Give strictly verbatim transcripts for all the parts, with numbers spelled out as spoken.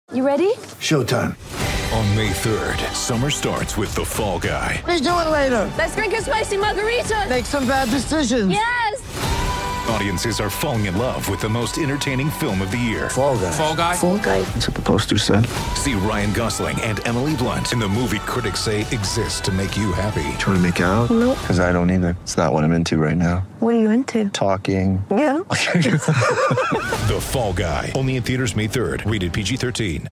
You ready? Showtime. On May third, summer starts with The Fall Guy. Let's do it later. Let's drink a spicy margarita. Make some bad decisions. Yes! Audiences are falling in love with the most entertaining film of the year. Fall Guy. Fall Guy? Fall Guy. That's what the poster said. See Ryan Gosling and Emily Blunt in the movie critics say exists to make you happy. Trying to make it out? Nope. Because I don't either. It's not what I'm into right now. What are you into? Talking. Yeah. The Fall Guy. Only in theaters May third. Rated P G thirteen.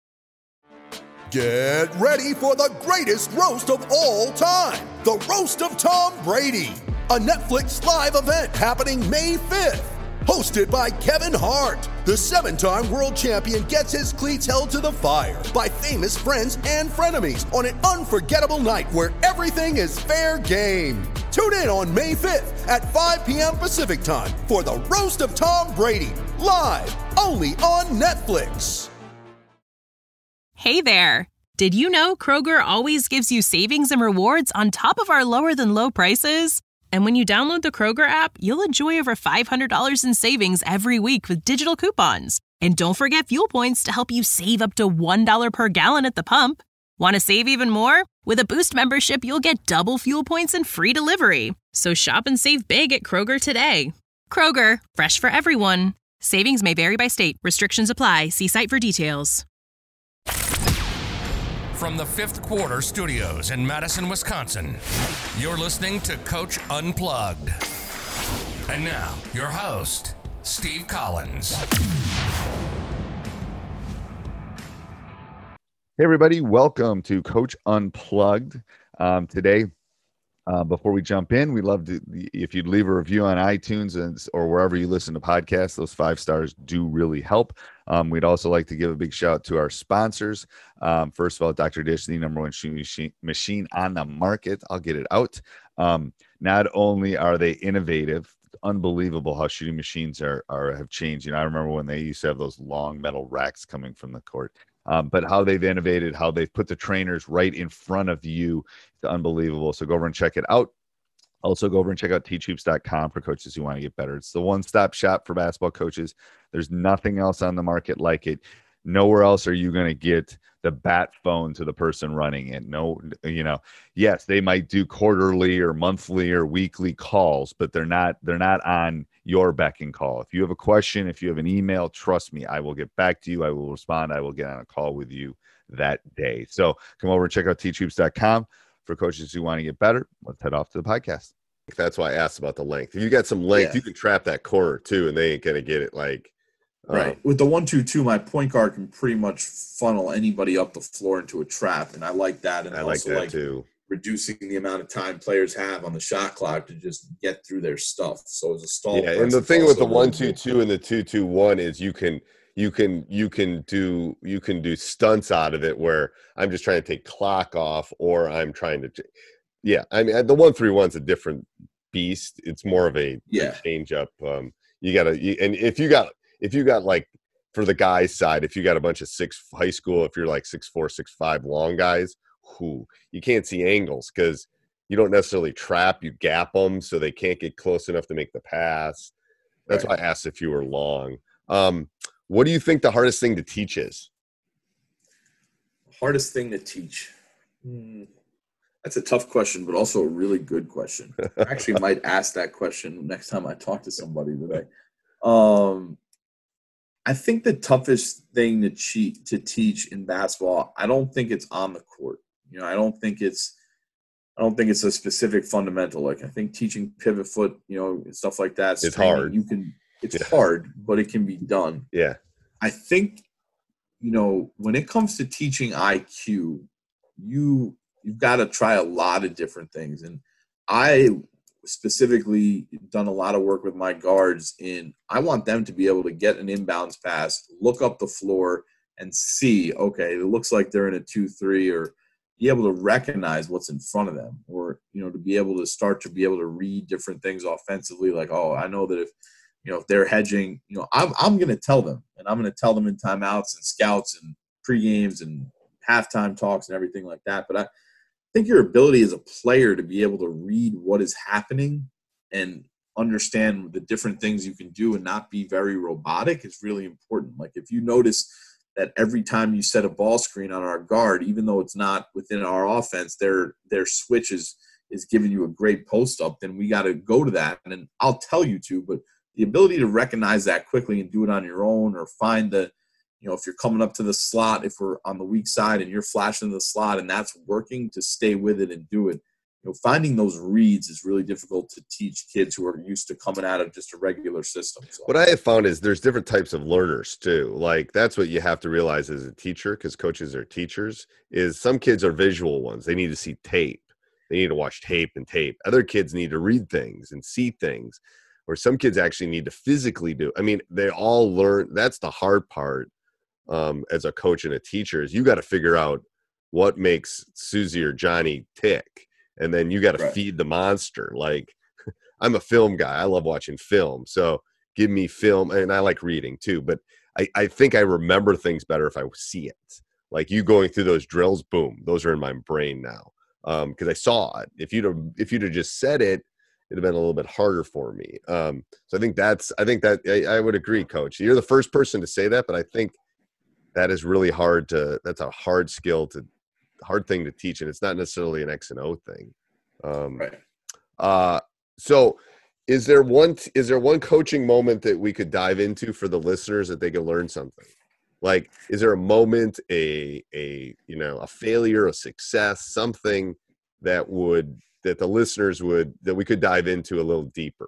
Get ready for the greatest roast of all time. The Roast of Tom Brady. A Netflix live event happening May fifth. Hosted by Kevin Hart. The seven-time world champion gets his cleats held to the fire by famous friends and frenemies on an unforgettable night where everything is fair game. Tune in on May fifth at five p.m. Pacific time for the Roast of Tom Brady. Live only on Netflix. Hey there! Did you know Kroger always gives you savings and rewards on top of our lower-than-low prices? And when you download the Kroger app, you'll enjoy over five hundred dollars in savings every week with digital coupons. And don't forget fuel points to help you save up to one dollar per gallon at the pump. Want to save even more? With a Boost membership, you'll get double fuel points and free delivery. So shop and save big at Kroger today. Kroger, fresh for everyone. Savings may vary by state. Restrictions apply. See site for details. From the Fifth Quarter Studios in Madison, Wisconsin, you're listening to Coach Unplugged. And now, your host, Steve Collins. Hey, everybody. Welcome to Coach Unplugged. Um, today, uh, before we jump in, we'd love to, if you'd leave a review on iTunes and, or wherever you listen to podcasts, those five stars do really help. Um, we'd also like to give a big shout out to our sponsors. Um, first of all, Doctor Dish, the number one shoe machine, machine on the market. I'll get it out. Um, not only are they innovative, unbelievable how shooting machines are, are have changed. You know, I remember when they used to have those long metal racks coming from the court. Um, but how they've innovated, how they've put the trainers right in front of you, it's unbelievable. So go over and check it out. Also, go over and check out teach hoops dot com for coaches who want to get better. It's the one-stop shop for basketball coaches. There's nothing else on the market like it. Nowhere else are you going to get the bat phone to the person running it. No, you know, yes, they might do quarterly or monthly or weekly calls, but they're not they're not on your beck and call. If you have a question, if you have an email, trust me, I will get back to you. I will respond. I will get on a call with you that day. So come over and check out teach hoops dot com. For coaches who want to get better. Let's head off to the podcast. That's why I asked about the length. If you got some length, yeah. You can trap that corner too, and they ain't going to get it like uh, right. With the one two two, my point guard can pretty much funnel anybody up the floor into a trap, and I like that. And I also like that like too. Reducing the amount of time players have on the shot clock to just get through their stuff. So as a stall, yeah. And the thing with the one two two and the two two one is you can. You can you can do you can do stunts out of it where I'm just trying to take clock off or I'm trying to, yeah. I mean the one three one's a different beast. It's more of a yeah. change up. Um, you gotta you, and if you got if you got like for the guys side, if you got a bunch of six high school, if you're like six four six five long guys, who you can't see angles because you don't necessarily trap. You gap them so they can't get close enough to make the pass. That's right. Why I asked if you were long. Um, What do you think the hardest thing to teach is? Hardest thing to teach? Hmm. That's a tough question, but also a really good question. I actually might ask that question next time I talk to somebody today. Um, I think the toughest thing to, cheat, to teach in basketball, I don't think it's on the court. You know, I don't think it's I don't think it's a specific fundamental. Like I think teaching pivot foot, you know, stuff like that. It's hard. You can. It's yeah. hard, but it can be done. Yeah. I think, you know, when it comes to teaching I Q, you, you've got to try a lot of different things. And I specifically done a lot of work with my guards in I want them to be able to get an inbounds pass, look up the floor and see, okay, it looks like they're in a two three or be able to recognize what's in front of them or, you know, to be able to start to be able to read different things offensively. Like, oh, I know that if, you know, if they're hedging, you know, I'm, I'm going to tell them, and I'm going to tell them in timeouts and scouts and pre-games and halftime talks and everything like that. But I think your ability as a player to be able to read what is happening and understand the different things you can do and not be very robotic is really important. Like if you notice that every time you set a ball screen on our guard, even though it's not within our offense, their their switch is, is giving you a great post up, then we got to go to that. And I'll tell you to, but the ability to recognize that quickly and do it on your own, or find the, you know, if you're coming up to the slot, if we're on the weak side and you're flashing the slot and that's working, to stay with it and do it. You know, finding those reads is really difficult to teach kids who are used to coming out of just a regular system. So. What I have found is there's different types of learners too. Like that's what you have to realize as a teacher, because coaches are teachers, is some kids are visual ones. They need to see tape. They need to watch tape and tape. Other kids need to read things and see things, or some kids actually need to physically do. I mean, they all learn. That's the hard part um, as a coach and a teacher, is you got to figure out what makes Susie or Johnny tick. And then you got to right. feed the monster. Like I'm a film guy. I love watching film. So give me film, and I like reading too, but I, I think I remember things better if I see it. Like you going through those drills, boom, those are in my brain now. Um, cause I saw it. If you'd have, if you'd have just said it, it'd have been a little bit harder for me. Um, so I think that's, I think that I, I would agree, Coach. You're the first person to say that, but I think that is really hard to, that's a hard skill to, hard thing to teach, and it's not necessarily an X and O thing. Um, right. Uh, so is there one, is there one coaching moment that we could dive into for the listeners that they can learn something? Like, is there a moment, a, a, you know, a failure, a success, something that would, that the listeners would, that we could dive into a little deeper?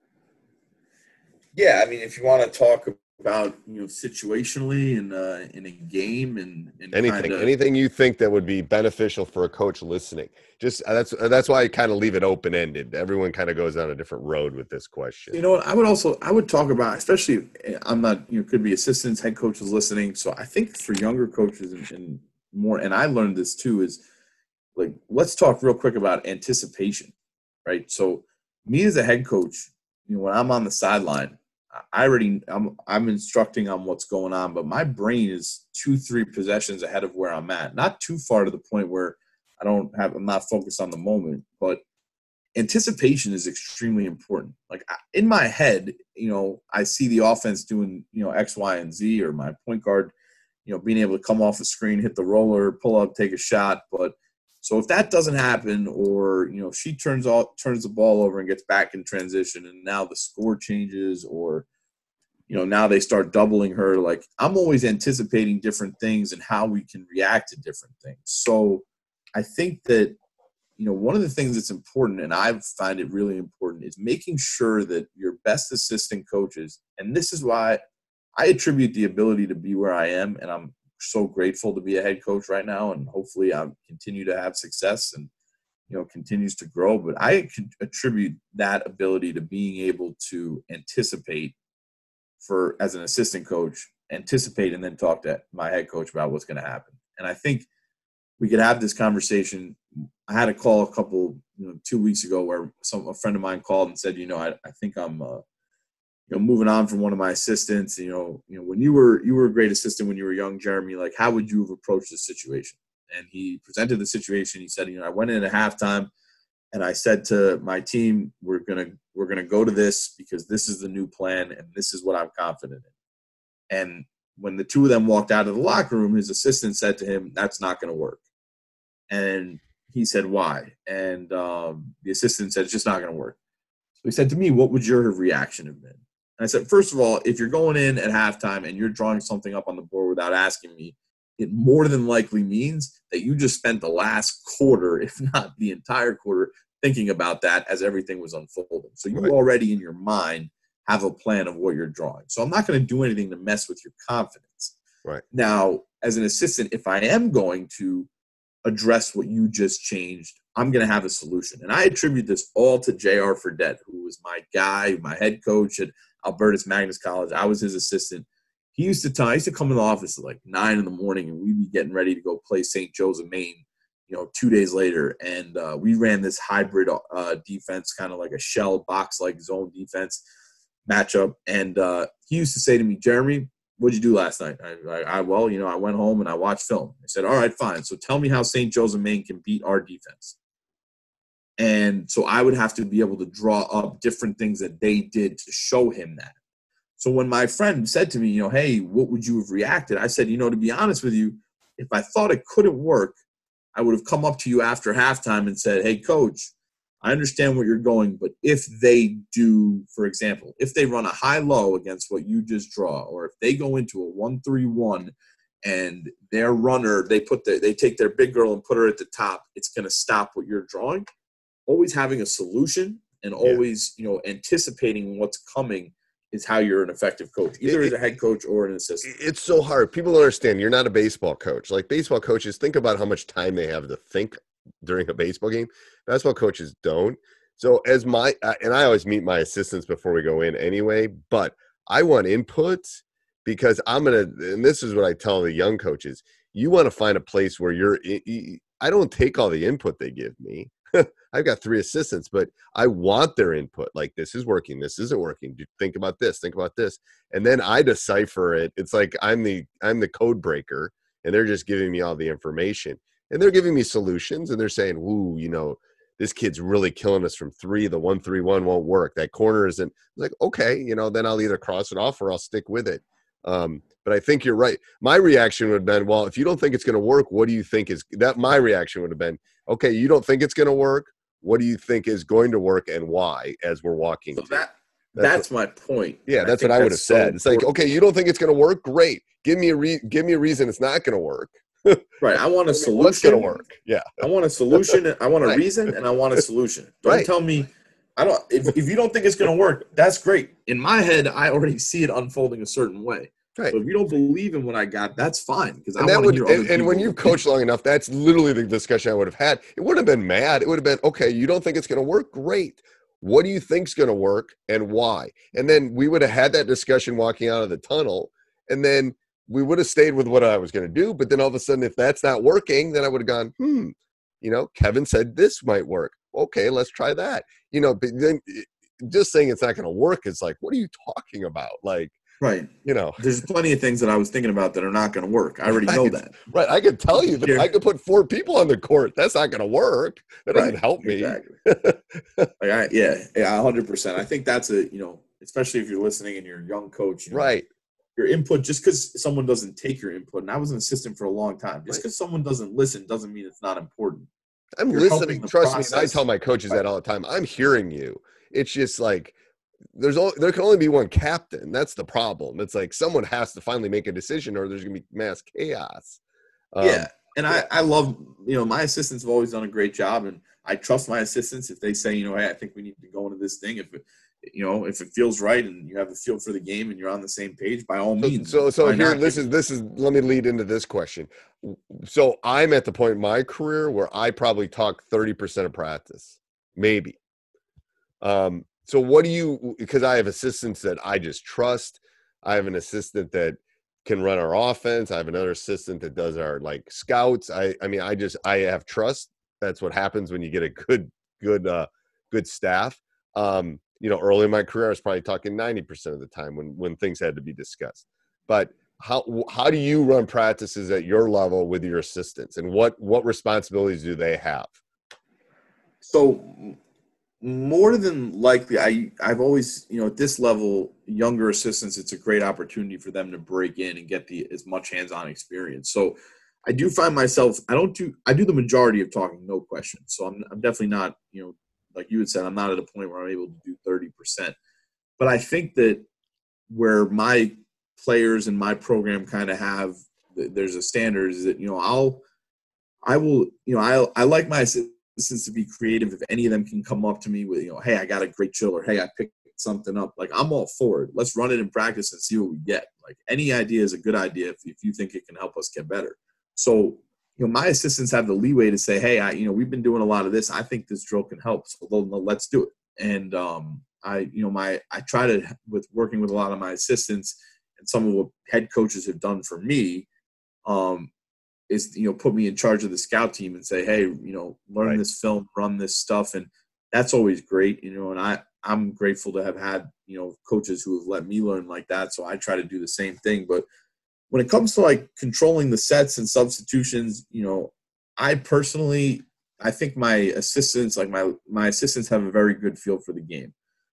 Yeah. I mean, if you want to talk about, you know, situationally in uh, in a game and, and anything, kinda... anything you think that would be beneficial for a coach listening. Just uh, that's uh, that's why I kind of leave it open ended. Everyone kind of goes down a different road with this question. You know what? I would also I would talk about, especially I'm not, you know, could be assistants, head coaches listening. So I think for younger coaches and, and more, and I learned this too, is like, let's talk real quick about anticipation, right? So me as a head coach, you know, when I'm on the sideline, I already I'm I'm instructing on what's going on, but my brain is two, three possessions ahead of where I'm at. Not too far to the point where I don't have I'm not focused on the moment, but anticipation is extremely important. Like in my head, you know, I see the offense doing, you know, X, Y, and Z, or my point guard, you know, being able to come off the screen, hit the roller, pull up, take a shot. But so if that doesn't happen, or, you know, she turns all turns the ball over and gets back in transition, and now the score changes, or, you know, now they start doubling her, like I'm always anticipating different things and how we can react to different things. So I think that, you know, one of the things that's important, and I find it really important, is making sure that your best assistant coaches, and this is why I attribute the ability to be where I am, and I'm so grateful to be a head coach right now, and hopefully I continue to have success and, you know, continues to grow. But I could attribute that ability to being able to anticipate for, as an assistant coach, anticipate and then talk to my head coach about what's going to happen. And I think we could have this conversation. I had a call a couple, you know, two weeks ago where some a friend of mine called and said, you know, I, I think I'm, uh, you know, moving on from one of my assistants. You know, you know, when you were you were a great assistant when you were young, Jeremy. Like, how would you have approached this situation? And he presented the situation. He said, you know, I went in at halftime, and I said to my team, we're gonna we're gonna go to this because this is the new plan, and this is what I'm confident in. And when the two of them walked out of the locker room, his assistant said to him, "That's not going to work." And he said, "Why?" And um, the assistant said, "It's just not going to work." So he said to me, "What would your reaction have been?" And I said, first of all, if you're going in at halftime and you're drawing something up on the board without asking me, it more than likely means that you just spent the last quarter, if not the entire quarter, thinking about that as everything was unfolding. So you Right. already in your mind have a plan of what you're drawing. So I'm not going to do anything to mess with your confidence. Right. Now, as an assistant, if I am going to address what you just changed, I'm going to have a solution. And I attribute this all to J R Fredette, who was my guy, my head coach at Albertus Magnus College. I was his assistant. He used to tell, I used to come in the office at like nine in the morning, and we'd be getting ready to go play Saint Joe's of Maine, you know, two days later. And uh, we ran this hybrid uh, defense, kind of like a shell box-like zone defense matchup. And uh, he used to say to me, "Jeremy, what'd you do last night?" I, I, I, well, you know, I went home and I watched film. I said, "All right, fine. So tell me how Saint Joe's of Maine can beat our defense." And so I would have to be able to draw up different things that they did to show him that. So when my friend said to me, you know, hey, what would you have reacted? I said, you know, to be honest with you, if I thought it couldn't work, I would have come up to you after halftime and said, hey, coach, I understand where you're going, but if they do, for example, if they run a high-low against what you just draw, or if they go into a one three one and their runner, they put the, they take their big girl and put her at the top, it's going to stop what you're drawing. Always having a solution and always, yeah. you know, anticipating what's coming is how you're an effective coach, either as a head coach or an assistant. It's so hard. People don't understand. You're not a baseball coach. Like baseball coaches, think about how much time they have to think during a baseball game. Basketball coaches don't. So as my, and I always meet my assistants before we go in anyway, but I want input because I'm going to, and this is what I tell the young coaches, you want to find a place where you're, I don't take all the input they give me. I've got three assistants, but I want their input. Like, this is working. This isn't working. Think about this. Think about this. And then I decipher it. It's like I'm the I'm the code breaker, and they're just giving me all the information. And they're giving me solutions, and they're saying, ooh, you know, this kid's really killing us from three. The one three one won't work. That corner isn't. Like, okay, you know, then I'll either cross it off or I'll stick with it. Um, but I think you're right. My reaction would have been, well, if you don't think it's going to work, what do you think is that? My reaction would have been, okay, you don't think it's going to work. What do you think is going to work and why as we're walking? So that, that's that's what, my point. Yeah, that's I what I would have said. So it's like, okay, you don't think it's going to work? Great. Give me a re- give me a reason it's not going to work. Right. I want a solution. What's going to work? Yeah. I want a solution. I want a right. reason, and I want a solution. Don't right. tell me. I don't. If, if you don't think it's going to work, that's great. In my head, I already see it unfolding a certain way. Right. So if you don't believe in what I got, that's fine. Because I want to hear and, and when you've coached long enough, that's literally the discussion I would have had. It wouldn't have been mad. It would have been, okay, you don't think it's going to work? Great. What do you think's going to work and why? And then we would have had that discussion walking out of the tunnel, and then we would have stayed with what I was going to do. But then all of a sudden, if that's not working, then I would have gone, hmm, you know, Kevin said this might work. Okay, let's try that. You know, but then just saying it's not going to work is like, what are you talking about? Like, right. You know, there's plenty of things that I was thinking about that are not going to work. I already know right. that. Right. I could tell you that yeah. I could put four people on the court. That's not going to work. That doesn't right. help me. Exactly. like I, yeah, yeah, one hundred percent. I think that's a, you know, especially if you're listening and you're a young coach. You know, right. Your input, just because someone doesn't take your input, and I was an assistant for a long time, just because right. someone doesn't listen doesn't mean it's not important. I'm you're listening. Trust process. me. I tell my coaches right. that all the time. I'm hearing you. It's just like, There's only, there can only be one captain. That's the problem. It's like someone has to finally make a decision, or there's going to be mass chaos. Um, yeah, and I, I love, you know, my assistants have always done a great job, and I trust my assistants if they say, you know, hey, I think we need to go into this thing. If it, you know, if it feels right and you have a feel for the game and you're on the same page, by all means. So, so, so here, this is this is. Let me lead into this question. So I'm at the point in my career where I probably talk thirty percent of practice, maybe. Um. So what do you, because I have assistants that I just trust. I have an assistant that can run our offense. I have another assistant that does our like scouts. I, I mean, I just, I have trust. That's what happens when you get a good, good, uh, good staff. Um, you know, early in my career, I was probably talking ninety percent of the time when, when things had to be discussed. But how, how do you run practices at your level with your assistants, and what, what responsibilities do they have? So more than likely, I, I've always, you know, at this level, younger assistants, it's a great opportunity for them to break in and get the as much hands-on experience. So I do find myself, I don't do, I do the majority of talking, no question. So I'm, I'm definitely not, you know, like you had said, I'm not at a point where I'm able to do thirty percent. But I think that where my players and my program kind of have, there's a standard is that, you know, I'll, I will, you know, I I like my assistants to be creative. If any of them can come up to me with, you know, hey, I got a great chill, or hey, I picked something up, like I'm all for it. Let's run it in practice and see what we get. Like any idea is a good idea if, if you think it can help us get better. So, you know, my assistants have the leeway to say, hey, I, you know, we've been doing a lot of this. I think this drill can help. So let's do it. And um, I, you know, my, I try to, with working with a lot of my assistants and some of what head coaches have done for me, um, is, you know, put me in charge of the scout team and say, hey, you know, learn right. this film, run this stuff. And that's always great, you know, and I, I'm grateful to have had, you know, coaches who have let me learn like that. So I try to do the same thing. But when it comes to like controlling the sets and substitutions, you know, I personally, I think my assistants, like my, my assistants have a very good feel for the game.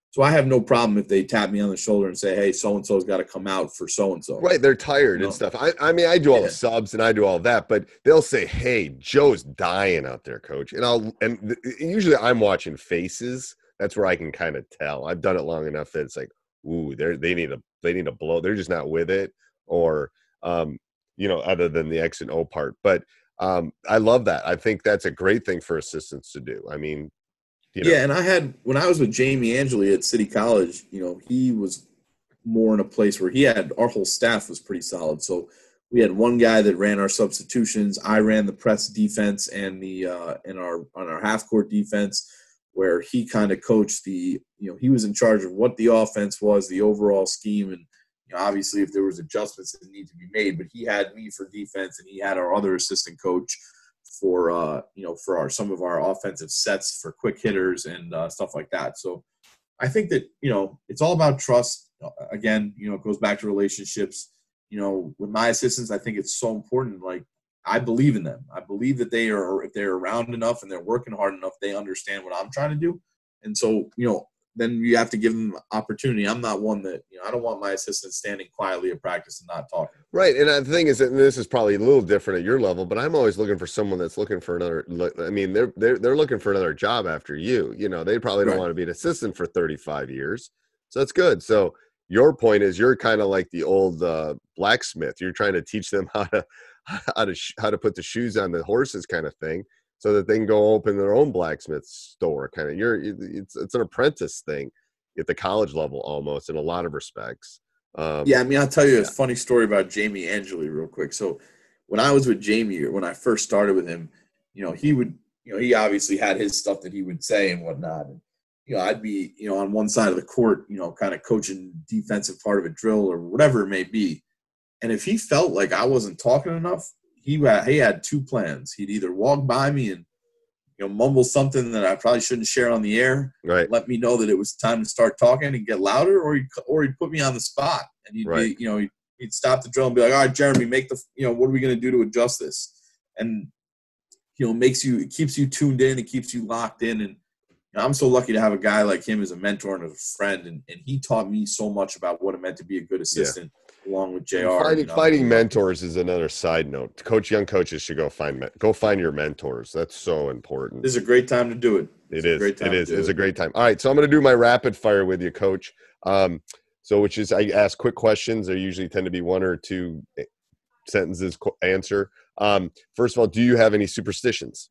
So I have no problem if they tap me on the shoulder and say, hey, so-and-so's got to come out for so-and-so. Right, they're tired You know? and stuff. I, I mean, I do all Yeah. the subs and I do all that, but they'll say, "Hey, Joe's dying out there, coach," and I'll and th- usually I'm watching faces. That's where I can kind of tell. I've done it long enough that it's like, ooh, they they need a they need a blow. They're just not with it, or um, you know, other than the X and O part. But um, I love that. I think that's a great thing for assistants to do. I mean, you know, Yeah, and I had when I was with Jamie Angeli at City College, you know, he was more in a place where he had our whole staff was pretty solid. So we had one guy that ran our substitutions. I ran the press defense and the uh, and our on our half court defense, where he kind of coached the you know he was in charge of what the offense was, the overall scheme, and you know, obviously if there was adjustments that need to be made. But he had me for defense, and he had our other assistant coach for uh, you know for our some of our offensive sets for quick hitters and uh, stuff like that. So I think that you know it's all about trust. Again, you know, it goes back to relationships. You know, with my assistants, I think it's so important. Like, I believe in them. I believe that they are, if they're around enough and they're working hard enough, they understand what I'm trying to do. And so, you know, then you have to give them opportunity. I'm not one that, you know, I don't want my assistant standing quietly at practice and not talking. right. And the thing is that and this is probably a little different at your level, but I'm always looking for someone that's looking for another. I mean, they're they're they're looking for another job after you. You know, they probably don't Right. want to be an assistant for thirty-five years, so that's good. So your point is you're kind of like the old uh, blacksmith. You're trying to teach them how to how to sh- how to put the shoes on the horses, kind of thing, so that they can go open their own blacksmith store. Kind of, you're it's it's an apprentice thing at the college level almost in a lot of respects. Um, Yeah, I mean, I'll tell you a yeah. funny story about Jamie Angeli real quick. So when I was with Jamie, or when I first started with him, you know, he would, you know, he obviously had his stuff that he would say and whatnot. And, you know, I'd be, you know, on one side of the court, you know, kind of coaching defensive part of a drill or whatever it may be. And if he felt like I wasn't talking enough, he had, he had two plans. He'd either walk by me and, you know, mumble something that I probably shouldn't share on the air, Right. let me know that it was time to start talking and get louder, or he'd, or he'd put me on the spot and he'd Right. be, you know, he'd, he'd stop the drill and be like, all right, Jeremy, make the, you know, what are we going to do to adjust this? And, you know, makes you, it keeps you tuned in, it keeps you locked in. And you know, I'm so lucky to have a guy like him as a mentor and as a friend. And, and he taught me so much about what it meant to be a good assistant, along with J R. Finding, you know. finding mentors is another side note. Coach, young coaches should go find men- go find your mentors. That's so important. This is a great time to do it. It It's a is. great time It to is. do It's it. a great time. All right, so I'm going to do my rapid fire with you, Coach. Um, so, which is I ask quick questions. They usually tend to be one or two sentences qu- answer. Um, first of all, do you have any superstitions?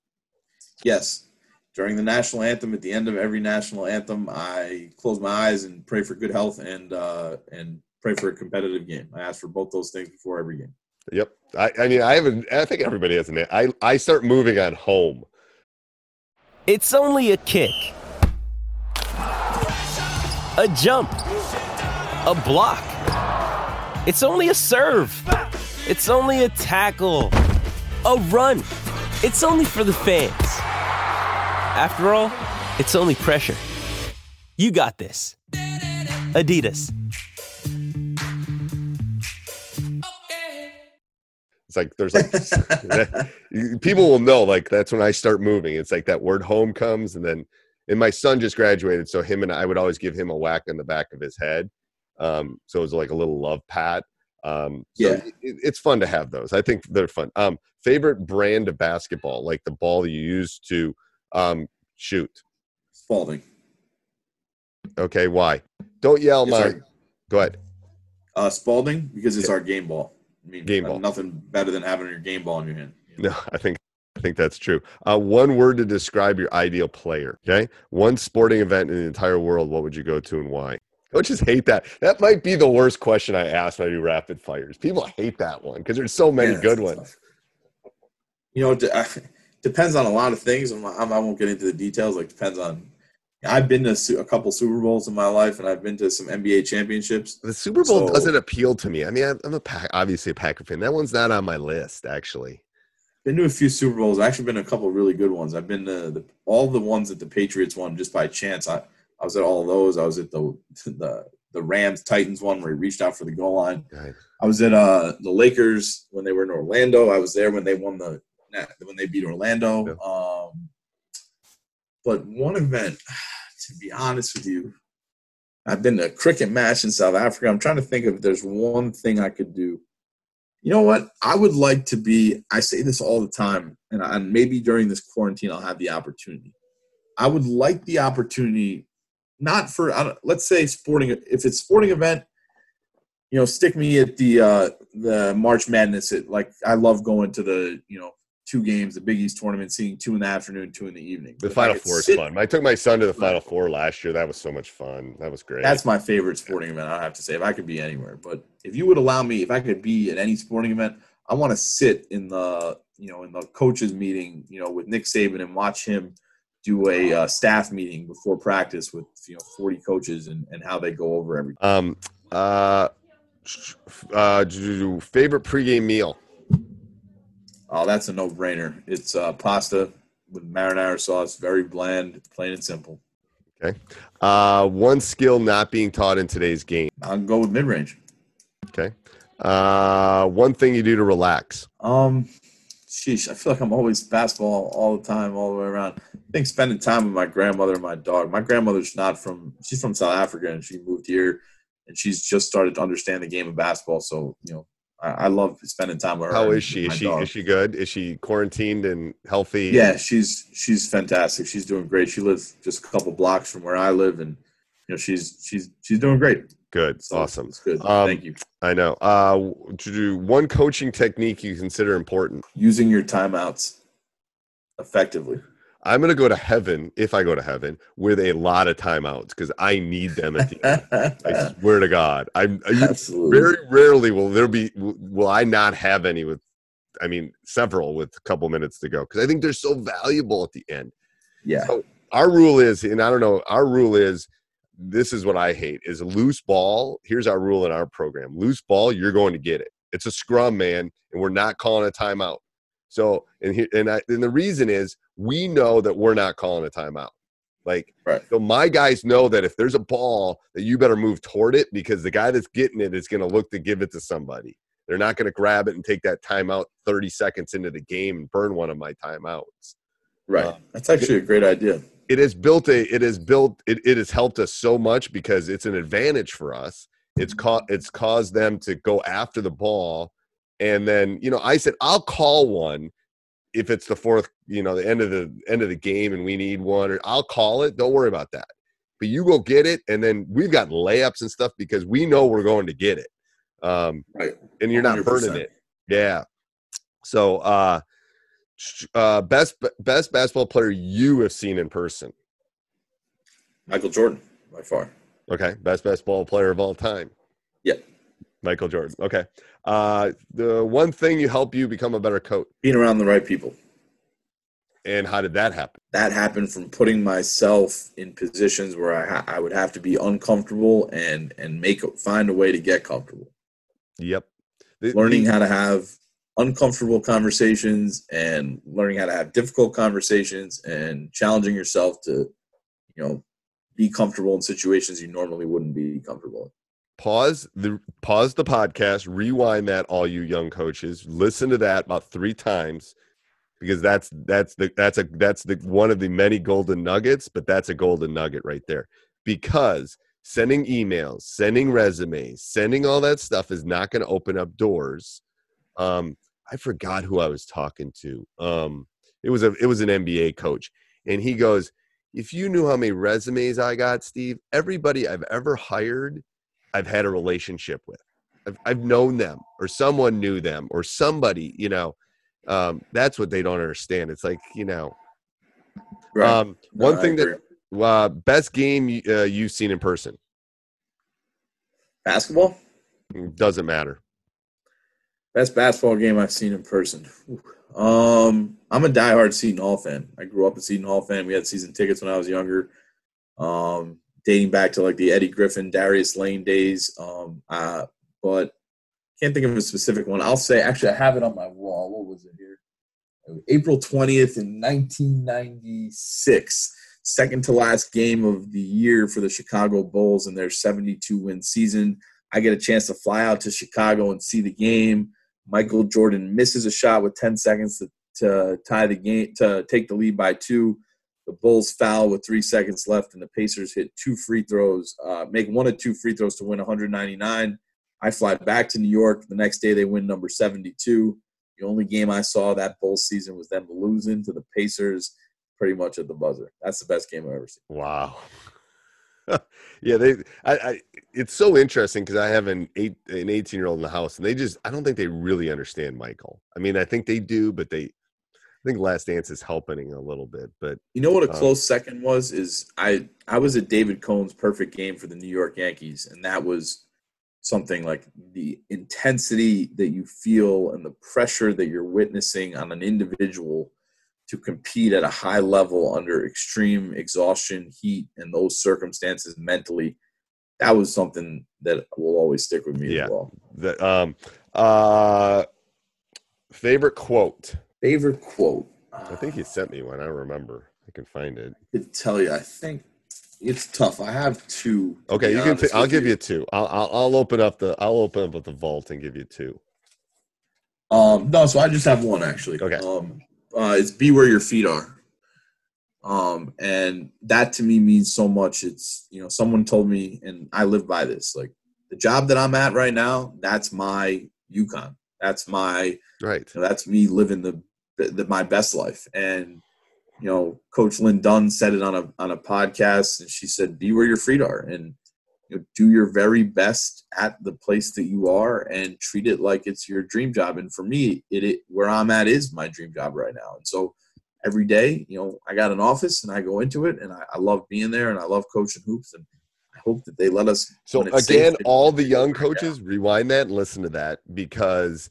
Yes. During the national anthem, at the end of every national anthem, I close my eyes and pray for good health and uh, and pray for a competitive game. I ask for both those things before every game. Yep. I, I mean, I haven't. I think everybody has an. I I start moving on home. It's only a kick, a jump, a block. It's only a serve. It's only a tackle, a run. It's only for the fans. After all, it's only pressure. You got this. Adidas. It's like there's like that, people will know, like that's when I start moving. It's like that word home comes, and then and my son just graduated, so him and I would always give him a whack in the back of his head. Um, so it was like a little love pat. Um, so Yeah. it, it's fun to have those. I think they're fun. Um, favorite brand of basketball, like the ball you use to um, shoot. Spalding. Okay, why? Don't yell, Yes, my. sir. Go ahead. Uh, Spalding, because it's our game ball. I mean, Game uh, ball. nothing better than having your game ball in your hand. No, I think I think that's true. Uh, one word to describe your ideal player. Okay, one sporting event in the entire world. What would you go to and why? Coaches hate that. That might be the worst question I ask when I do rapid fires. People hate that one because there's so many Yeah, good that's ones. tough. You know, it de- depends on a lot of things. I'm, I'm, I won't get into the details. Like, depends on. I've been to su- a couple Super Bowls in my life, and I've been to some N B A championships. The Super Bowl So- doesn't appeal to me. I mean, I'm, I'm a Pack, obviously a Packer fan. That one's not on my list, actually. Been to a few Super Bowls. I've actually been to a couple really good ones. I've been to the, all the ones that the Patriots won just by chance. I, I was at all of those. I was at the the the Rams Titans one where he reached out for the goal line. Right. I was at uh, the Lakers when they were in Orlando. I was there when they won the when they beat Orlando. Yeah. Um, but one event, to be honest with you, I've been to a cricket match in South Africa. I'm trying to think if there's one thing I could do. You know what? I would like to be – I say this all the time, and, I, and maybe during this quarantine I'll have the opportunity. I would like the opportunity not for – let's say sporting – if it's sporting event, you know, stick me at the uh, the March Madness. It, like I love going to the, you know, two games, the Big East tournament, seeing two in the afternoon, two in the evening. The if Final Four is sit, fun. I took my son to the Final Four last year. That was so much fun. That was great. That's my favorite sporting event, I have to say, if I could be anywhere. But if you would allow me, if I could be at any sporting event, I want to sit in the, you know, in the coaches meeting, you know, with Nick Saban and watch him do a uh, staff meeting before practice with, you know, forty coaches and, and how they go over everything. Um, uh, uh, favorite pregame meal? Oh, that's a no-brainer. It's uh, pasta with marinara sauce, very bland, plain and simple. Okay. Uh, one skill not being taught in today's game? I'll go with mid-range. Okay. Uh, one thing you do to relax? Um, sheesh, I feel like I'm always basketball all the time, all the way around. I think spending time with my grandmother and my dog. My grandmother's not from – she's from South Africa, and she moved here, and she's just started to understand the game of basketball. So, you know, I love spending time with her. How is she? Is she dog. is she good? Is she quarantined and healthy? Yeah, she's she's fantastic. She's doing great. She lives just a couple blocks from where I live, and you know she's she's she's doing great. Good, so awesome. It's good. Um, Thank you. I know. Uh, to do one coaching technique you consider important? Using your timeouts effectively. I'm going to go to heaven, if I go to heaven, with a lot of timeouts because I need them at the end. I swear to God. I'm Absolutely. Very rarely will there be will I not have any with, I mean, several with a couple minutes to go because I think they're so valuable at the end. Yeah. So our rule is, and I don't know, our rule is, this is what I hate, is a loose ball. Here's our rule in our program. Loose ball, you're going to get it. It's a scrum, man, and we're not calling a timeout. So, and here, and, I, and the reason is we know that we're not calling a timeout. Like, right. So my guys know that if there's a ball, that you better move toward it because the guy that's getting it is going to look to give it to somebody. They're not going to grab it and take that timeout thirty seconds into the game and burn one of my timeouts. Right. Um, That's actually a great idea. It has built a, it has built, it, it has helped us so much because it's an advantage for us. It's caught, it's caused them to go after the ball. And then, you know, I said, I'll call one if it's the fourth, you know, the end of the end of the game and we need one, or I'll call it. Don't worry about that. But you go get it. And then we've got layups and stuff because we know we're going to get it. Um, right. And you're not one hundred percent burning it. Yeah. So, uh, uh, best, best basketball player you have seen in person? Michael Jordan, by far. Okay. Best basketball player of all time? Yep. Michael Jordan. Okay. Uh, the one thing you help you become a better coach? Being around the right people. And how did that happen? That happened from putting myself in positions where I ha- I would have to be uncomfortable and and make find a way to get comfortable. Yep. The, learning the, how to have uncomfortable conversations and learning how to have difficult conversations and challenging yourself to, you know, be comfortable in situations you normally wouldn't be comfortable in. Pause the pause the podcast, rewind that, all you young coaches. Listen to that about three times because that's that's the that's a that's the one of the many golden nuggets, but that's a golden nugget right there. Because sending emails, sending resumes, sending all that stuff is not going to open up doors. Um, I forgot who I was talking to. Um, it was a it was an N B A coach, and he goes, "If you knew how many resumes I got, Steve, everybody I've ever hired, I've had a relationship with. I've, I've known them, or someone knew them, or somebody, you know, um, that's what they don't understand. It's like, you know, right. um, no, one thing that uh, best game uh, you've seen in person? Basketball? Doesn't matter. Best basketball game I've seen in person. Um, I'm a diehard Seton Hall fan. I grew up a Seton Hall fan. We had season tickets when I was younger. Um, dating back to like the Eddie Griffin, Darius Lane days. Um, uh, but can't think of a specific one. I'll say, actually, I have it on my wall. What was it here? It was April twentieth in nineteen ninety-six. Second to last game of the year for the Chicago Bulls in their seventy-two win season. I get a chance to fly out to Chicago and see the game. Michael Jordan misses a shot with ten seconds to, to tie the game, to take the lead by two. the Bulls foul with three seconds left, and the Pacers hit two free throws, uh, make one of two free throws to win one ninety-nine. I fly back to New York. The next day they win number seventy-two. The only game I saw that Bulls season was them losing to the Pacers pretty much at the buzzer. That's the best game I've ever seen. Wow. yeah, they. I, I. It's so interesting because I have an eight, an eighteen-year-old in the house, and they just. I don't think they really understand Michael. I mean, I think they do, but they. I think Last Dance is helping a little bit, but you know what a um, close second was is I. I was at David Cohn's perfect game for the New York Yankees, and that was something like the intensity that you feel and the pressure that you're witnessing on an individual to compete at a high level under extreme exhaustion, heat, and those circumstances mentally. That was something that will always stick with me yeah. as well. The, um, uh, favorite quote. Favorite quote. I think you sent me one. I don't remember. I can find it. I could tell you. I think it's tough. I have two. Okay, you can. T- I'll give you. you two. I'll, I'll I'll open up the. I'll open up the vault and give you two. Um. No. So I just have one actually. Okay. Um. Uh. It's be where your feet are. Um. And that to me means so much. It's you know someone told me, and I live by this. Like the job that I'm at right now, that's my UConn. That's my right. You know, that's me living the, the, the my best life. And you know, Coach Lynn Dunn said it on a on a podcast, and she said, "Be where your feet are, and you know, do your very best at the place that you are, and treat it like it's your dream job." And for me, it, it where I'm at is my dream job right now. And so every day, you know, I got an office, and I go into it, and I, I love being there, and I love coaching hoops, and I hope that they let us. So again, all the young coaches, rewind that and listen to that, because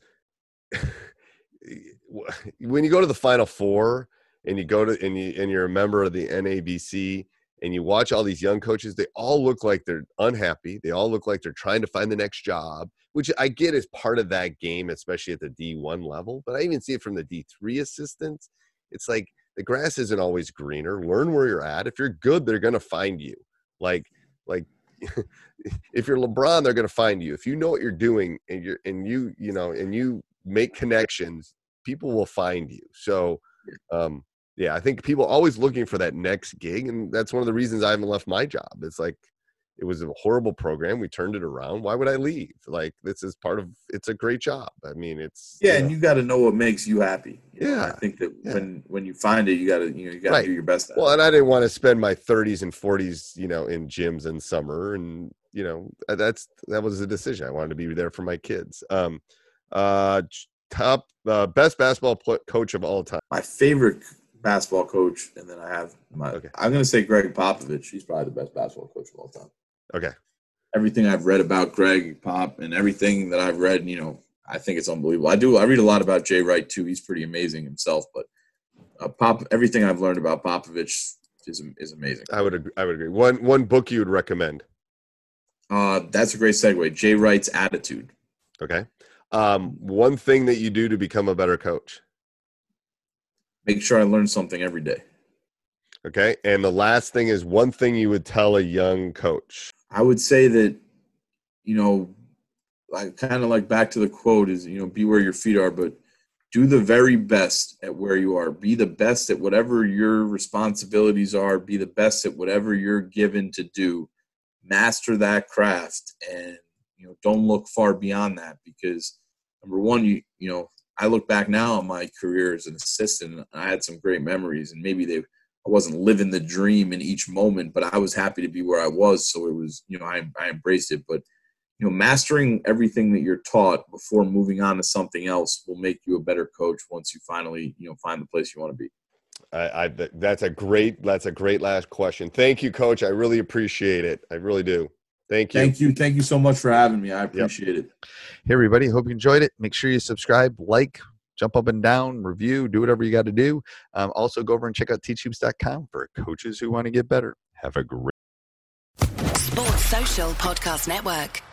when you go to the Final Four. And you go to and you and you're a member of the N A B C and you watch all these young coaches, they all look like they're unhappy. They all look like they're trying to find the next job, which I get is part of that game, especially at the D one level. But I even see it from the D three assistants. It's like the grass isn't always greener. Learn where you're at. If you're good, they're going to find you. Like, like if you're LeBron, they're going to find you. If you know what you're doing and you're and you you know and you make connections, people will find you. So. Um, Yeah, I think people are always looking for that next gig, and that's one of the reasons I haven't left my job. It's like it was a horrible program. We turned it around. Why would I leave? Like this is part of – it's a great job. I mean, it's – Yeah, you and know. you got to know what makes you happy. You yeah. know, I think that yeah. when, when you find it, you got to you know you got to right. do your best at well, it. and I didn't want to spend my thirties and forties, you know, in gyms in summer, and, you know, that's that was a decision. I wanted to be there for my kids. Um, uh, top uh, – best basketball pl- coach of all time. My favorite – basketball coach, and then I have my okay. I'm going to say Greg Popovich. He's probably the best basketball coach of all time. Okay. Everything I've read about Greg Pop and everything that I've read, you know, I think it's unbelievable. I do. I read a lot about Jay Wright too. He's pretty amazing himself, but uh, Pop. Everything I've learned about Popovich is is amazing. I would agree. I would agree. One one book you would recommend. Uh, that's a great segue. Jay Wright's Attitude. Okay. Um, one thing that you do to become a better coach. Make sure I learn something every day. Okay. And the last thing is one thing you would tell a young coach. I would say that, you know, like kind of like back to the quote is, you know, be where your feet are, but do the very best at where you are. Be the best at whatever your responsibilities are. Be the best at whatever you're given to do. Master that craft, and, you know, don't look far beyond that, because number one, you, you know, I look back now on my career as an assistant, and I had some great memories, and maybe they, I wasn't living the dream in each moment, but I was happy to be where I was. So it was, you know, I, I embraced it. But, you know, mastering everything that you're taught before moving on to something else will make you a better coach once you finally, you know, find the place you want to be. I, I that's a great, that's a great last question. Thank you, Coach. I really appreciate it. I really do. Thank you. Thank you. Thank you so much for having me. I appreciate yep. it. Hey, everybody. Hope you enjoyed it. Make sure you subscribe, like, jump up and down, review, do whatever you got to do. Um, also, go over and check out teach hoops dot com for coaches who want to get better. Have a great Sports Social Podcast Network.